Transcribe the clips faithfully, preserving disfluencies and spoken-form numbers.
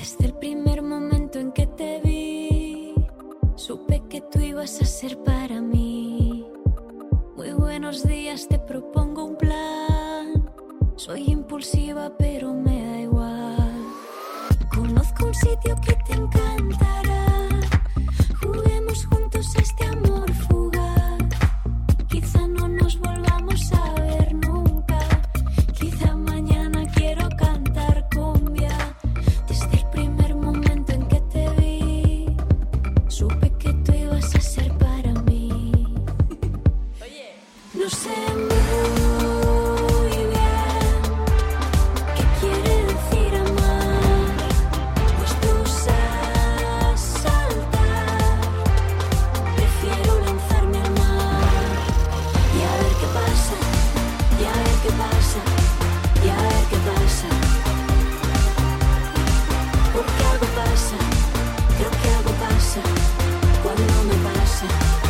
Desde el primer momento en que te vi, supe que tú ibas a ser para mí. Muy buenos días, te propongo un plan. Soy impulsiva, pero me da igual. Conozco un sitio que te encantará. Juguemos juntos a este amor fugaz. Quizá no nos volvamos a ver nunca. Quizá mañana quiero cantar cumbia. Desde el primer momento en que te vi, supe que tú ibas a ser para mí. Oye, no sé muy bien qué quiere decir amar, pues tú sabes saltar. Prefiero lanzarme al mar y a ver qué pasa, y a ver qué pasa, y a ver qué pasa. Porque algo pasa, creo que algo pasa cuando me pasa.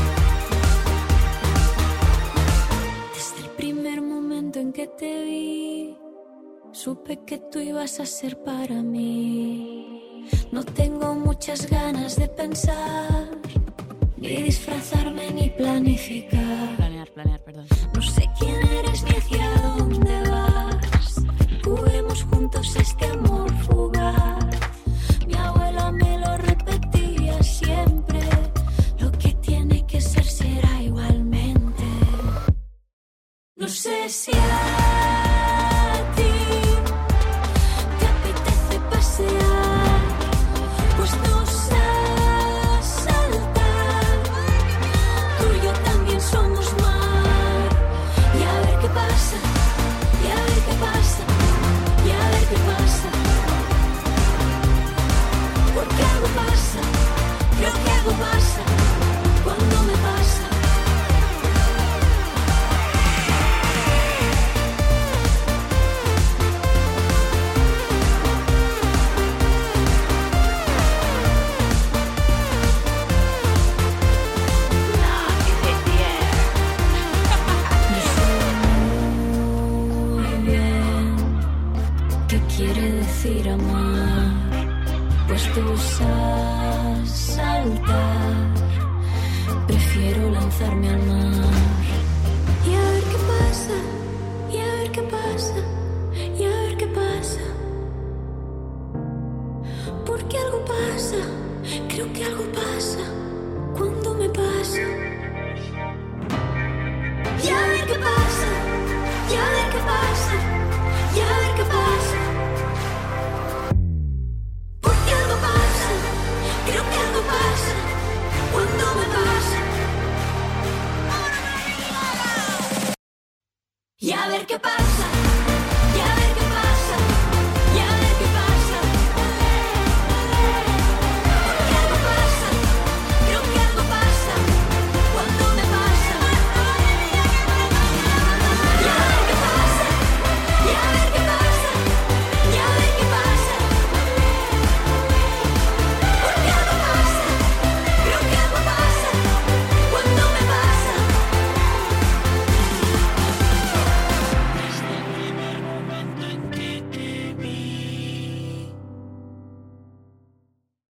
Desde el primer momento en que te vi, supe que tú ibas a ser para mí. No tengo muchas ganas de pensar, ni disfrazarme ni planificar. Planear, planear, perdón. No sé quién eres ni hacia dónde vas. Juguemos juntos este amor fugaz. Mi abuela me lo repetía siempre. Lo que tiene que ser será igualmente. No sé si a ti te apetece pasear, pues tú sabes saltar. Tú y yo también somos mar. Y a ver qué pasa, y a ver qué pasa, y a ver qué pasa. Porque algo pasa, creo que algo pasa cuando me pasa. Muy bien, ¿qué quiere decir amar? Pues tú sabes saltar. Prefiero lanzarme al mar y a ver qué pasa, y a ver qué pasa, y a ver qué pasa. Porque algo pasa, creo que algo pasa cuando me pasa. Y a ver qué pasa, y a ver qué pasa.